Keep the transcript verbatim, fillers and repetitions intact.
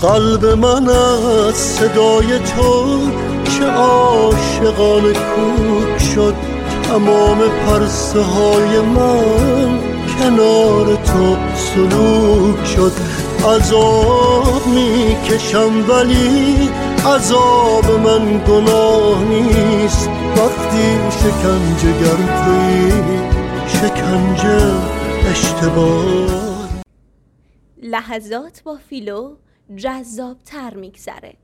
قلب من از صدای تو که عاشقانه کوک شد، تمام پرسه های من کنار تو سلوک شد. عذاب میکشم ولی عذاب من گناه نیست، وقتی شکنجه گر تویی شکنجه اشتباه. لحظات با فیلو جذاب تر میگذره.